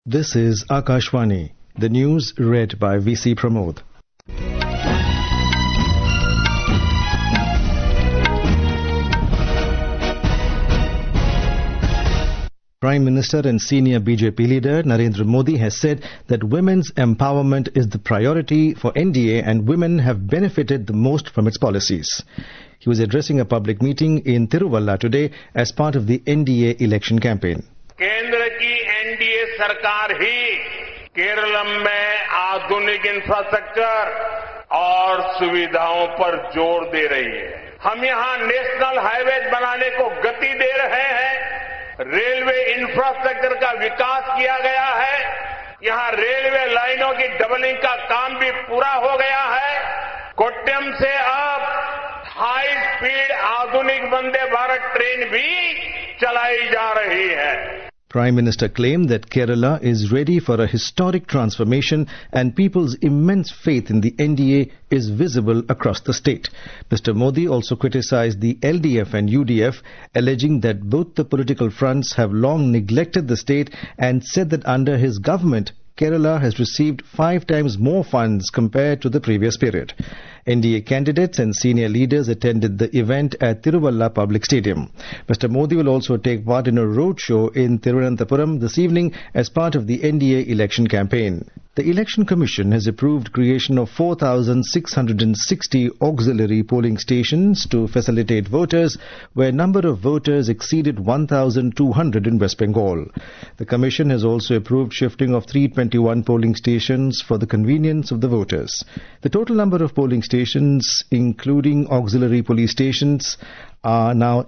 This is Akashvani. The news read by VC Pramod. Prime Minister and senior BJP leader Narendra Modi has said that women's empowerment is the priority for NDA and women have benefited the most from its policies. He was addressing a public meeting in Tiruvalla today as part of the NDA election campaign. केंद्र की NDA सरकार ही केरलम में आधुनिक infrastructure और सुविधाओं पर जोर दे रही है। हम यहां नेशनल हाईवेज बनाने को गति दे रहे हैं। रेलवे इंफ्रास्ट्रक्चर का विकास किया गया है। यहां रेलवे लाइनों की डबलिंग का काम भी पूरा हो गया है। कोट्टयम से अब हाई स्पीड आधुनिक वंदे भारत ट्रेन भी चलाई जा रही है। Prime Minister claimed that Kerala is ready for a historic transformation and people's immense faith in the NDA is visible across the state. Mr. Modi also criticized the LDF and UDF, alleging that both the political fronts have long neglected the state and said that under his government, Kerala has received 5 times more funds compared to the previous period. NDA candidates and senior leaders attended the event at Tiruvalla Public Stadium. Mr. Modi will also take part in a roadshow in Thiruvananthapuram this evening as part of the NDA election campaign. The Election Commission has approved creation of 4,660 auxiliary polling stations to facilitate voters, where number of voters exceeded 1,200 in West Bengal. The Commission has also approved shifting of 321 polling stations for the convenience of the voters. The total number of polling stations, including auxiliary police stations, are now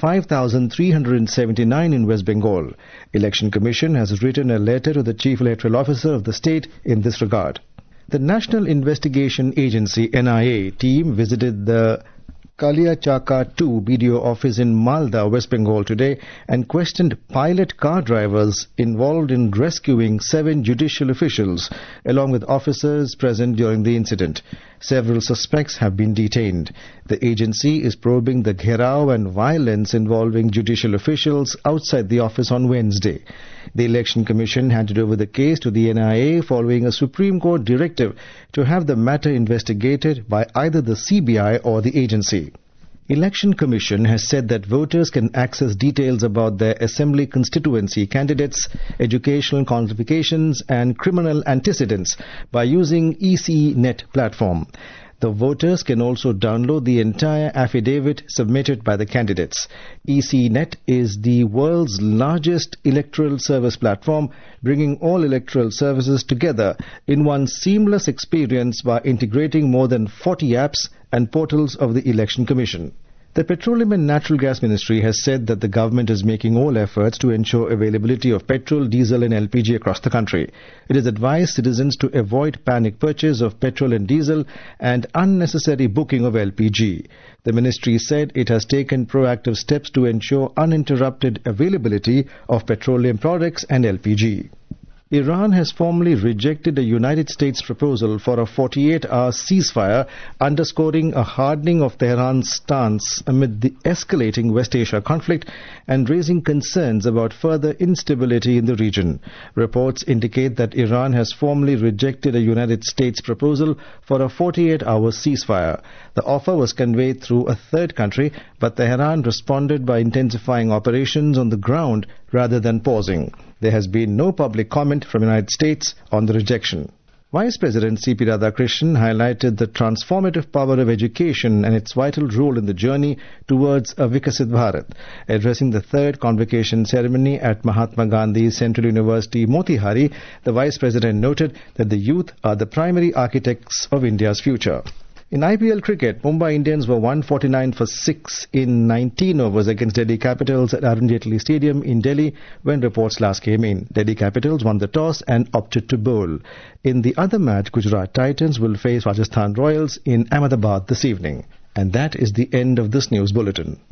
85,379 in West Bengal. Election Commission has written a letter to the Chief Electoral Officer of the state in this regard. The National Investigation Agency NIA team visited the Kaliachaka 2 BDO office in Malda, West Bengal today and questioned pilot car drivers involved in rescuing 7 judicial officials along with officers present during the incident. Several suspects have been detained. The agency is probing the gherao and violence involving judicial officials outside the office on Wednesday. The Election Commission handed over the case to the NIA following a Supreme Court directive to have the matter investigated by either the CBI or the agency. Election Commission has said that voters can access details about their assembly constituency candidates, educational qualifications and criminal antecedents by using ECNet platform. The voters can also download the entire affidavit submitted by the candidates. ECNet is the world's largest electoral service platform, bringing all electoral services together in one seamless experience by integrating more than 40 apps and portals of the Election Commission. The Petroleum and Natural Gas Ministry has said that the government is making all efforts to ensure availability of petrol, diesel and LPG across the country. It has advised citizens to avoid panic purchase of petrol and diesel and unnecessary booking of LPG. The ministry said it has taken proactive steps to ensure uninterrupted availability of petroleum products and LPG. Iran has formally rejected a United States proposal for a 48-hour ceasefire, underscoring a hardening of Tehran's stance amid the escalating West Asia conflict and raising concerns about further instability in the region. Reports indicate that Iran has formally rejected a United States proposal for a 48-hour ceasefire. The offer was conveyed through a third country, but Tehran responded by intensifying operations on the ground rather than pausing. There has been no public comment from the United States on the rejection. Vice President C.P. Radhakrishnan highlighted the transformative power of education and its vital role in the journey towards a Vikasit Bharat. Addressing the third convocation ceremony at Mahatma Gandhi Central University, Motihari, the Vice President noted that the youth are the primary architects of India's future. In IPL cricket, Mumbai Indians were 149 for 6 in 19 overs against Delhi Capitals at Arun Jaitley Stadium in Delhi when reports last came in. Delhi Capitals won the toss and opted to bowl. In the other match, Gujarat Titans will face Rajasthan Royals in Ahmedabad this evening. And that is the end of this news bulletin.